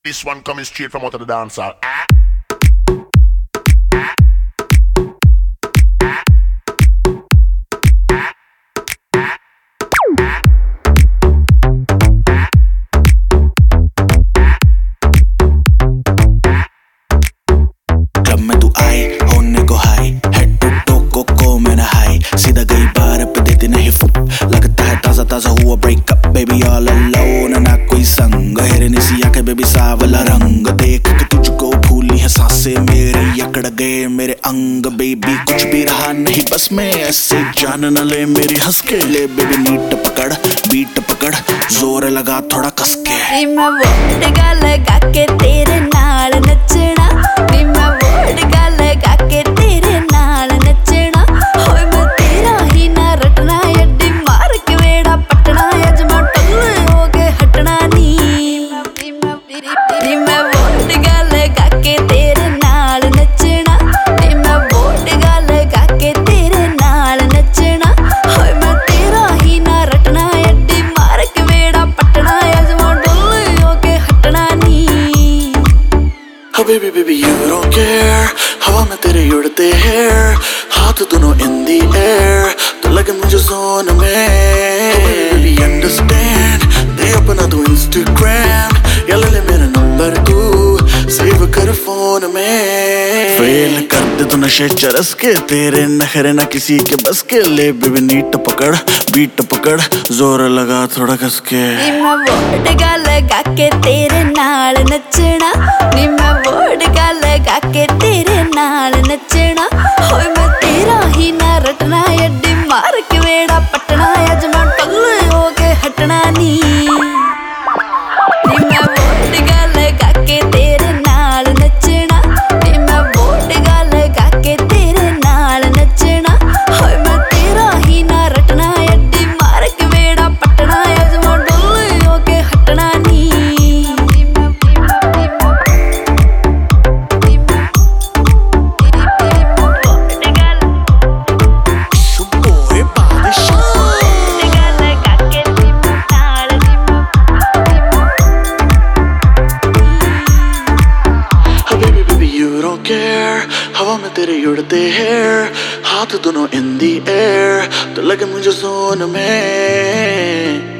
This one coming straight from out of the dance hall. Club में तू आई होने को हाई, हेड टू टो को मैं हाई, सीधा गई बार पे देती नहीं फुट, लगता है ताजा ताजा हुआ ब्रेकअप, बेबी ऑल अलोन ना कोई संग, हिरनी सी आंखें बेबी सावला रंग, देख के तुझको भूली है सांसें मेरी, अकड़ गए मेरे अंग, बेबी कुछ भी रहा नहीं बस में, ऐसे जान न ले मेरी हंस के, ले बेबी नीट पकड़ बीट पकड़, जोर लगा थोड़ा कस के, मैं वोडका लगा के तेरे नाल नचना, मैं वोडका लगा के तेरे नाल नचना, होए मैं तेरा ही ना रटना, अड्डी मार के वेड़ा पटना, अजमा टल्ले हो के हटना नी, मैं वोडका लगा के तेरे नाल नचना, मैं वोडका लगा के तेरे नाल नचना, होए मैं तेरा ही ना रटना, अड्डी मार के वेड़ा पटना, अजमा baby baby you don't care, हवा में तेरे उड़ते hair, हाथ दोनों in the air, तो लगे मुझे zone में, baby understand, दे अपना तू Instagram, या ले ले मेरा नंबर तू, सेव कर फोन में, फेल कर दे तू नशे चरस के, तेरे नखरे ना किसी के बस के, ले बेबी नीट पकड़ बीट पकड़, जोर लगा थोड़ा कस के, मैं वोडका लगा के तेरे नाल नचना, मैं वोडका लगा के तेरे नाल नचना, होए मैं तेरा ही ना रटना, अड्डी मार के वेड़ा पटना, अजमा टल्ले हो के हटना नी, मैं वोडका लगा के तेरे नाल नचना, मैं वोडका लगा के तेरे नाल नचना, होए मैं तेरा ही ना रटना, अड्डी मार के वेड़ा पटना, अजमा टल्ले हो के हटना नी, हवा में तेरे उड़ते hair, हाथ दोनों in the air, तो लगे मुझे zone में।